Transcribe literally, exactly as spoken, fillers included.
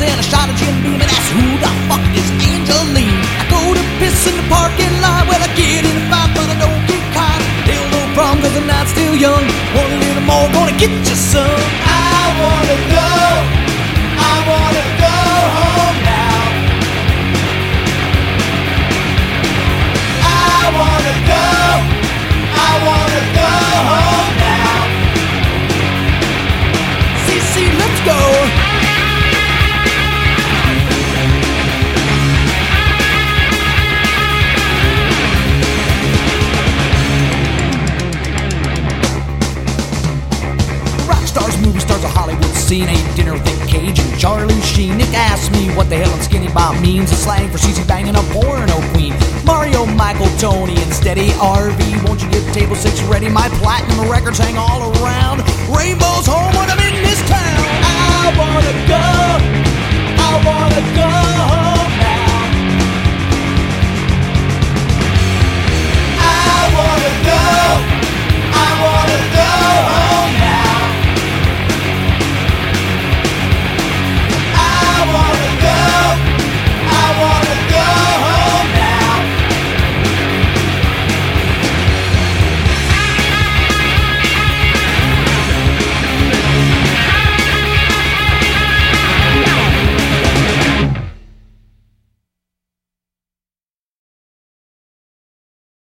shots and a shot of Jim Beam, and that's who the fuck is Angeline. I go to piss in the parking lot, well I get in a fight but I don't get caught. Hell no problem cause I'm not still young. Want a little more, gonna get you some. I wanna go, I wanna go home now. I wanna go, I wanna go home now. C C, let's go. Movie stars of Hollywood scene, ate dinner with Nick Cage and Charlie Sheen. Nick asked me what the hell a skinny bop means. It's slang for C C banging a porno queen. Mario, Michael, Tony, and Steady R V. Won't you get table six ready? My platinum records hang all around. Rainbow's home when I'm in this town.